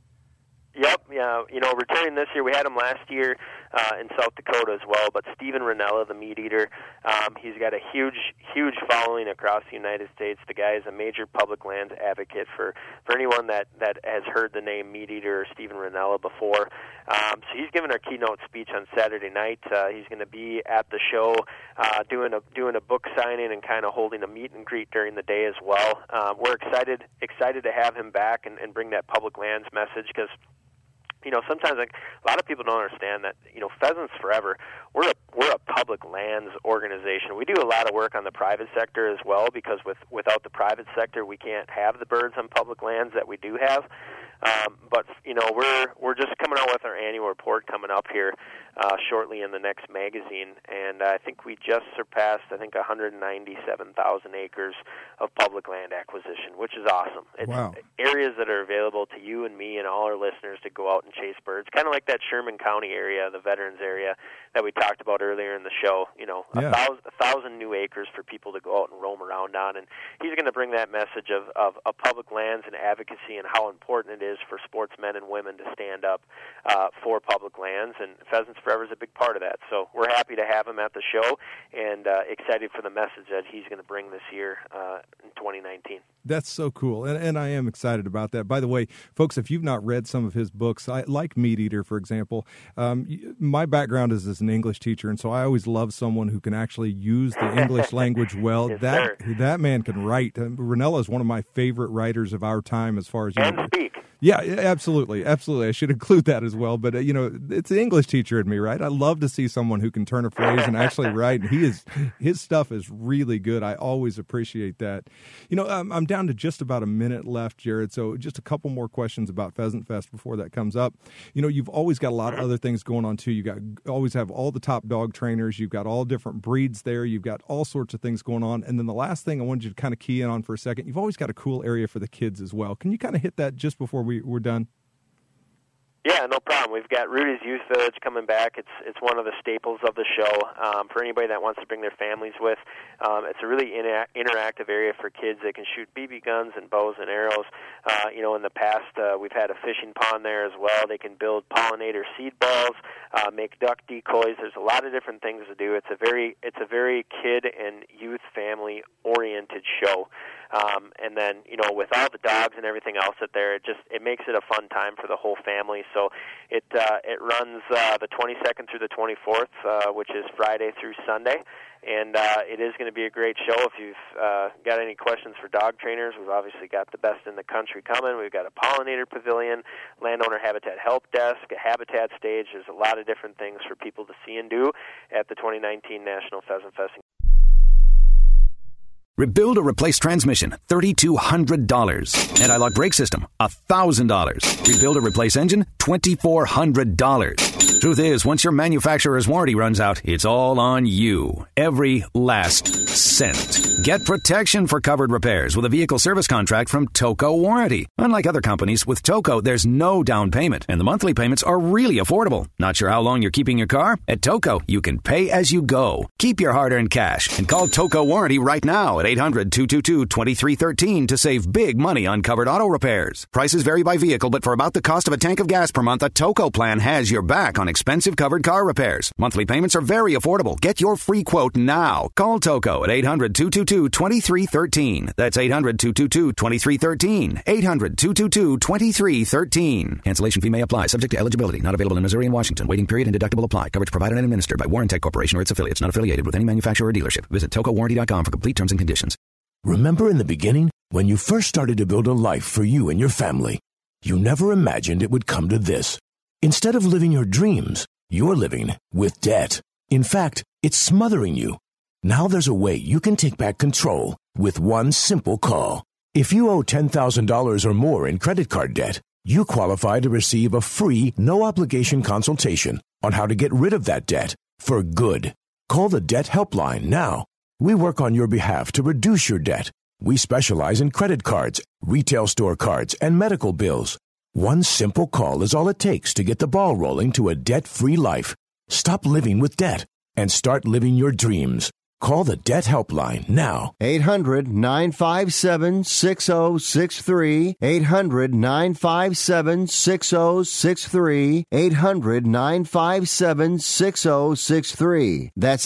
Yep, yeah. Returning this year, we had him last year in South Dakota as well. But Steven Rinella, the meat eater, he's got a huge following across the United States. The guy is a major public lands advocate for anyone that has heard the name meat eater or Steven Rinella before. So he's giving our keynote speech on Saturday night. He's going to be at the show doing a book signing and kind of holding a meet and greet during the day as well. We're excited to have him back and bring that public lands message, because sometimes a lot of people don't understand that, Pheasants Forever, we're a public lands organization. We do a lot of work on the private sector as well, because without the private sector, we can't have the birds on public lands that we do have. But we're just coming out with our annual report coming up here shortly in the next magazine, and I think we just surpassed 197,000 acres of public land acquisition, which is awesome. It's wow. Areas that are available to you and me and all our listeners to go out and chase birds, kind of like that Sherman County area, the Veterans area that we talked about earlier in the show. 1,000 new acres for people to go out and roam around on, and he's going to bring that message of public lands and advocacy and how important it is for sportsmen and women to stand up for public lands, and Pheasants Forever is a big part of that. So we're happy to have him at the show, and excited for the message that he's going to bring this year in 2019. That's so cool, and I am excited about that. By the way, folks, if you've not read some of his books, like Meat Eater, for example, my background is as an English teacher, and so I always love someone who can actually use the English language well. Yes, that man can write. Rinella is one of my favorite writers of our time as far as... And speak. Yeah, absolutely. I should include that as well. But, it's the English teacher in me, right? I love to see someone who can turn a phrase and actually write. And his stuff is really good. I always appreciate that. I'm down to just about a minute left, Jared. So just a couple more questions about Pheasant Fest before that comes up. You've always got a lot of other things going on, too. Always have all the top dog trainers. You've got all different breeds there. You've got all sorts of things going on. And then the last thing I wanted you to kind of key in on for a second, you've always got a cool area for the kids as well. Can you kind of hit that just before we're done? Yeah, no problem. We've got Rudy's Youth Village coming back. It's one of the staples of the show for anybody that wants to bring their families with. It's a really interactive area for kids. They can shoot BB guns and bows and arrows. In the past, we've had a fishing pond there as well. They can build pollinator seed balls. make duck decoys. There's a lot of different things to do. It's a very kid and youth family oriented show. And then, with all the dogs and everything else out there, it makes it a fun time for the whole family. So it runs the 22nd through the 24th, which is Friday through Sunday. And it is going to be a great show. If you've got any questions for dog trainers, we've obviously got the best in the country coming. We've got a pollinator pavilion, landowner habitat help desk, a habitat stage. There's a lot of different things for people to see and do at the 2019 National Pheasant Fest. Rebuild or replace transmission, $3,200. Anti-lock brake system, $1,000. Rebuild or replace engine, $2,400. Truth is, once your manufacturer's warranty runs out, it's all on you. Every last cent. Get protection for covered repairs with a vehicle service contract from Toco Warranty. Unlike other companies, with Toco, there's no down payment, and the monthly payments are really affordable. Not sure how long you're keeping your car? At Toco, you can pay as you go. Keep your hard-earned cash and call Toco Warranty right now at 800-222-2313 to save big money on covered auto repairs. Prices vary by vehicle, but for about the cost of a tank of gas per month, a Toco plan has your back on expensive covered car repairs. Monthly payments are very affordable. Get your free quote now. Call Toco at 800-222-2313. That's 800-222-2313. 800-222-2313. Cancellation fee may apply. Subject to eligibility. Not available in Missouri and Washington. Waiting period and deductible apply. Coverage provided and administered by Warrantech Corporation or its affiliates. Not affiliated with any manufacturer or dealership. Visit TocoWarranty.com for complete terms and conditions. Remember in the beginning, when you first started to build a life for you and your family, you never imagined it would come to this. Instead of living your dreams, you're living with debt. In fact, it's smothering you. Now there's a way you can take back control with one simple call. If you owe $10,000 or more in credit card debt, you qualify to receive a free, no-obligation consultation on how to get rid of that debt for good. Call the Debt Helpline now. We work on your behalf to reduce your debt. We specialize in credit cards, retail store cards, and medical bills. One simple call is all it takes to get the ball rolling to a debt-free life. Stop living with debt and start living your dreams. Call the Debt Helpline now. 800-957-6063. 800-957-6063. 800-957-6063. That's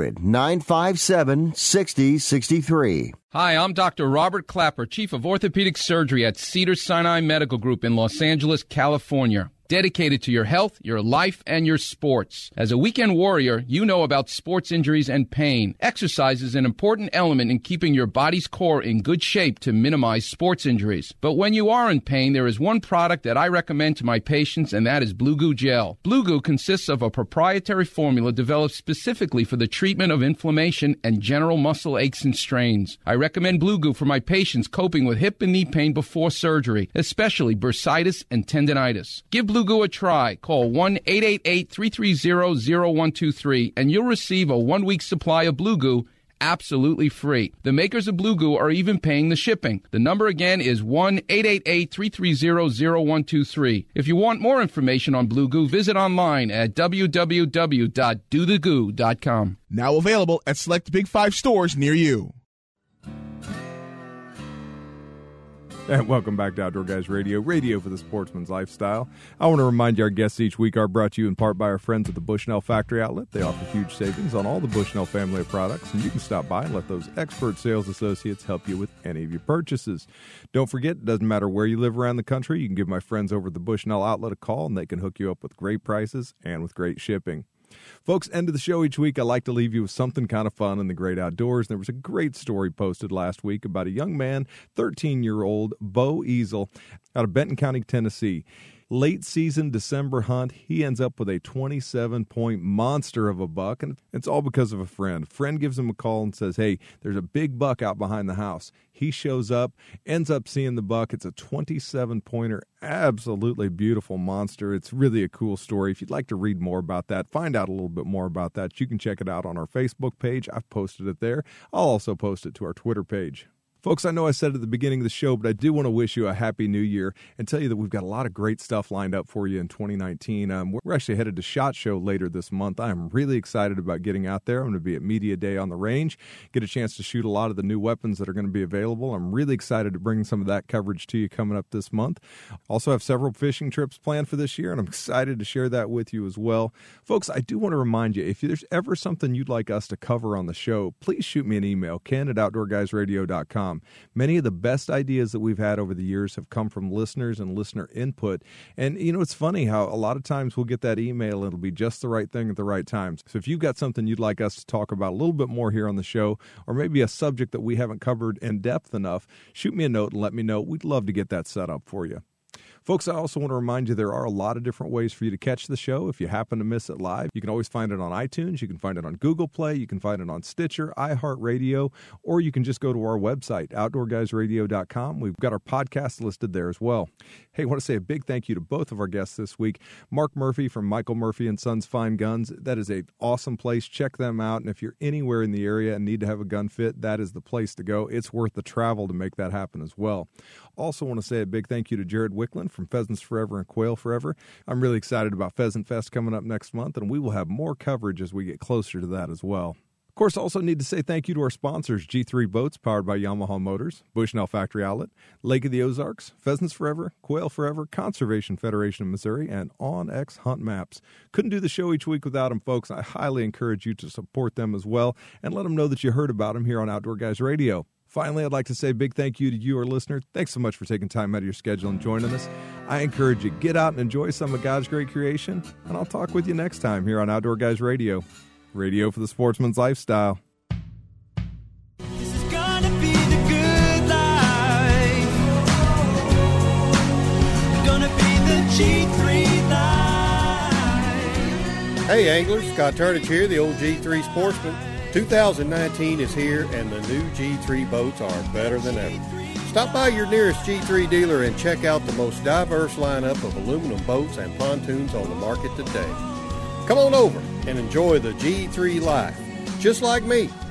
800-957-6063. Hi, I'm Dr. Robert Clapper, Chief of Orthopedic Surgery at Cedars-Sinai Medical Group in Los Angeles, California. Dedicated to your health, your life, and your sports. As a weekend warrior, you know about sports injuries and pain. Exercise is an important element in keeping your body's core in good shape to minimize sports injuries. But when you are in pain, there is one product that I recommend to my patients, and that is Blue Goo Gel. Blue Goo consists of a proprietary formula developed specifically for the treatment of inflammation and general muscle aches and strains. I recommend Blue Goo for my patients coping with hip and knee pain before surgery, especially bursitis and tendinitis. Give Blue Goo a try. Call 1-888-330-0123 and you'll receive a 1-week supply of Blue Goo absolutely free. The makers of Blue Goo are even paying the shipping. The number again is 1-888-330-0123. If you want more information on Blue Goo, visit online at www.dothegoo.com. Now available at select Big 5 stores near you. And welcome back to Outdoor Guys Radio, radio for the sportsman's lifestyle. I want to remind you our guests each week are brought to you in part by our friends at the Bushnell Factory Outlet. They offer huge savings on all the Bushnell family of products, and you can stop by and let those expert sales associates help you with any of your purchases. Don't forget, it doesn't matter where you live around the country, you can give my friends over at the Bushnell Outlet a call, and they can hook you up with great prices and with great shipping. Folks, end of the show each week, I like to leave you with something kind of fun in the great outdoors. There was a great story posted last week about a young man, 13-year-old Bo Easel, out of Benton County, Tennessee. Late season December hunt, he ends up with a 27-point monster of a buck, and it's all because of a friend. A friend gives him a call and says, hey, there's a big buck out behind the house. He shows up, ends up seeing the buck. It's a 27-pointer, absolutely beautiful monster. It's really a cool story. If you'd like to read more about that, find out a little bit more about that, you can check it out on our Facebook page. I've posted it there. I'll also post it to our Twitter page. Folks, I know I said at the beginning of the show, but I do want to wish you a happy new year and tell you that we've got a lot of great stuff lined up for you in 2019. We're actually headed to SHOT Show later this month. I'm really excited about getting out there. I'm going to be at Media Day on the range, get a chance to shoot a lot of the new weapons that are going to be available. I'm really excited to bring some of that coverage to you coming up this month. Also have several fishing trips planned for this year, and I'm excited to share that with you as well. Folks, I do want to remind you, if there's ever something you'd like us to cover on the show, please shoot me an email, ken@outdoorguysradio.com. Many of the best ideas that we've had over the years have come from listeners and listener input. And, you know, it's funny how a lot of times we'll get that email and it'll be just the right thing at the right time. So if you've got something you'd like us to talk about a little bit more here on the show, or maybe a subject that we haven't covered in depth enough, shoot me a note and let me know. We'd love to get that set up for you. Folks, I also want to remind you there are a lot of different ways for you to catch the show. If you happen to miss it live, you can always find it on iTunes. You can find it on Google Play. You can find it on Stitcher, iHeartRadio, or you can just go to our website, outdoorguysradio.com. We've got our podcast listed there as well. Hey, I want to say a big thank you to both of our guests this week. Mark Murphy from Michael Murphy & Sons Fine Guns. That is an awesome place. Check them out. And if you're anywhere in the area and need to have a gun fit, that is the place to go. It's worth the travel to make that happen as well. Also want to say a big thank you to Jared Wicklund from Pheasants Forever and Quail Forever. I'm really excited about Pheasant Fest coming up next month, and we will have more coverage as we get closer to that as well. Of course, also need to say thank you to our sponsors, G3 Boats, powered by Yamaha Motors, Bushnell Factory Outlet, Lake of the Ozarks, Pheasants Forever, Quail Forever, Conservation Federation of Missouri, and OnX Hunt Maps. Couldn't do the show each week without them, folks. I highly encourage you to support them as well, and let them know that you heard about them here on Outdoor Guys Radio. Finally, I'd like to say a big thank you to you, our listener. Thanks so much for taking time out of your schedule and joining us. I encourage you, get out and enjoy some of God's great creation, and I'll talk with you next time here on Outdoor Guys Radio. Radio for the sportsman's lifestyle. This is gonna be the good life. Gonna be the G3 life. Hey anglers, Scott Turnage here, the old G3 sportsman. 2019 is here and the new G3 boats are better than ever. Stop by your nearest G3 dealer and check out the most diverse lineup of aluminum boats and pontoons on the market today. Come on over and enjoy the G3 life, just like me.